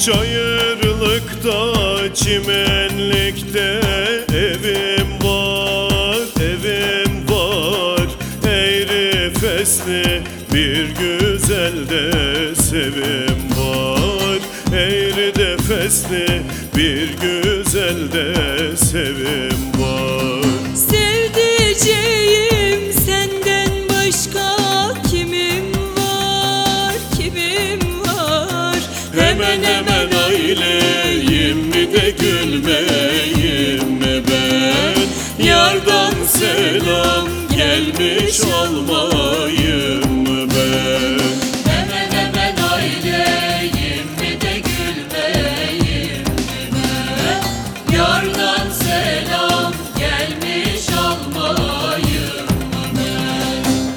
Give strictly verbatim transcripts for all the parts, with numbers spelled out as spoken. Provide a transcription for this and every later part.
Çayırlıkta, çimenlikte evim var, evim var. Eğri fesli bir güzel de sevim var. Eğri de fesli bir güzel de sevim var. Sevdiceğim, senden başka kimim var, kimim var? Hemen hemen aileyim mi de gülmeyim mi ben? Yardan selam gelmiş olmayım mı ben? Hemen hemen aileyim mi de gülmeyim mi ben? Yardan selam gelmiş olmayım mı ben?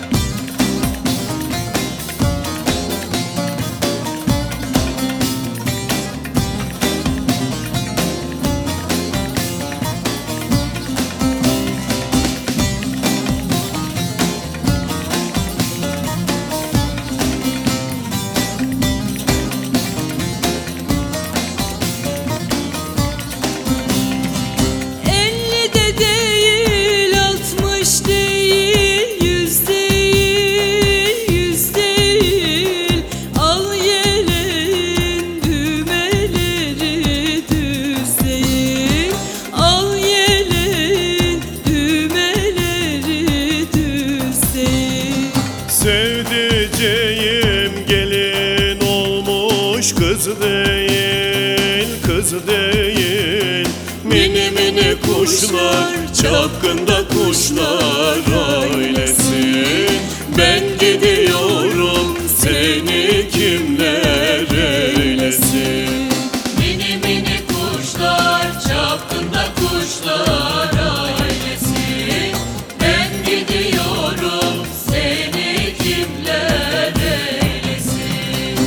Elli de değil, altmış değil, yüz değil, yüz değil. Al yeleğin düğmeleri düz değil. Al yeleğin düğmeleri düz değil. Sevdiceğim gelin olmuş, kız değil, kız değil. Mini mini kuşlar, çapkında kuşlar ailesin. Ben gidiyorum, seni kimler eylesin? Mini mini kuşlar, çapkında kuşlar ailesi. Ben gidiyorum, seni kimler eylesin?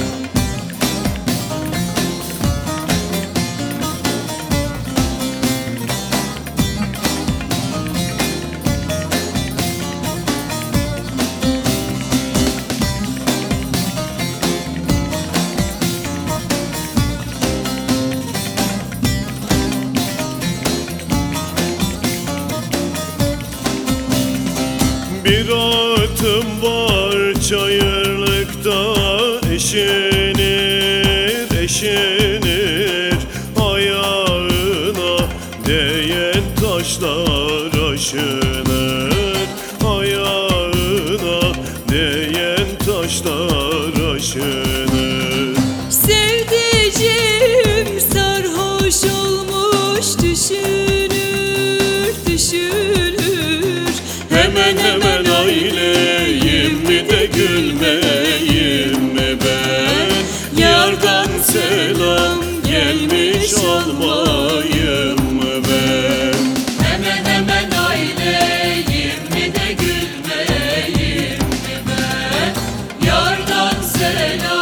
Bir atım var çayırlıkta, eşinir, eşinir. Ayağına değen taşlar aşınır. Ayağına değen taşlar aşınır. Sevdiceğim sarhoş olmuş, düşünür, düşünür. Hemen hemen aileyim mi de gülmeyim mi ben? Yardan selam gelmiş olmayım mı ben? Hemen hemen aileyim mi de gülmeyim mi ben? Yardan selam